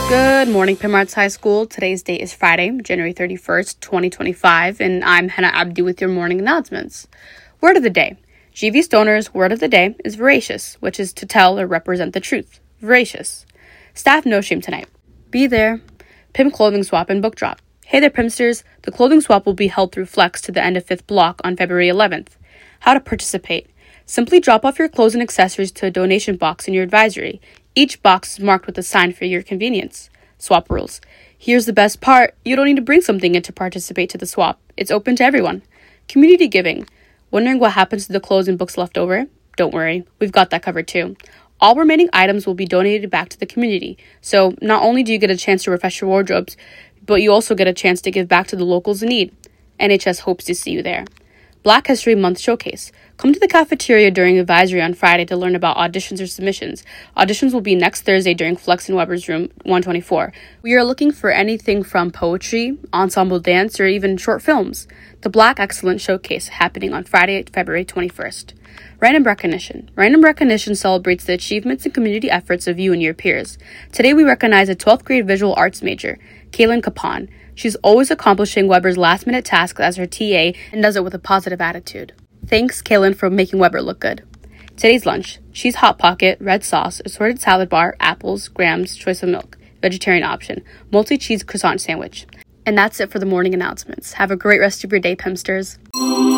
Good morning, Pim Arts High School. Today's date is Friday, January 31st, 2025, and I'm Hannah Abdi with your morning announcements. Word of the day. GV Stoner's word of the day is veracious, which is to tell or represent the truth. Veracious. Staff no shame tonight. Be there. Pim clothing swap and book drop. Hey there, Pimsters. The clothing swap will be held through Flex to the end of 5th block on February 11th. How to participate. Simply drop off your clothes and accessories to a donation box in your advisory. Each box is marked with a sign for your convenience. Swap rules. Here's the best part. You don't need to bring something in to participate to the swap. It's open to everyone. Community giving. Wondering what happens to the clothes and books left over? Don't worry. We've got that covered too. All remaining items will be donated back to the community. So not only do you get a chance to refresh your wardrobes, but you also get a chance to give back to the locals in need. NHS hopes to see you there. Black History Month Showcase. Come to the cafeteria during advisory on Friday to learn about auditions or submissions. Auditions will be next Thursday during Flex and Weber's room 124. We are looking for anything from poetry, ensemble dance, or even short films. The Black Excellence Showcase happening on Friday, February 21st. Random Recognition. Random Recognition celebrates the achievements and community efforts of you and your peers. Today we recognize a 12th grade visual arts major, Kaylin Capon. She's always accomplishing Weber's last-minute tasks as her TA and does it with a positive attitude. Thanks, Kaylin, for making Weber look good. Today's lunch. Cheese Hot Pocket, red sauce, assorted salad bar, apples, grams, choice of milk, vegetarian option, multi-cheese croissant sandwich. And that's it for the morning announcements. Have a great rest of your day, Pimsters.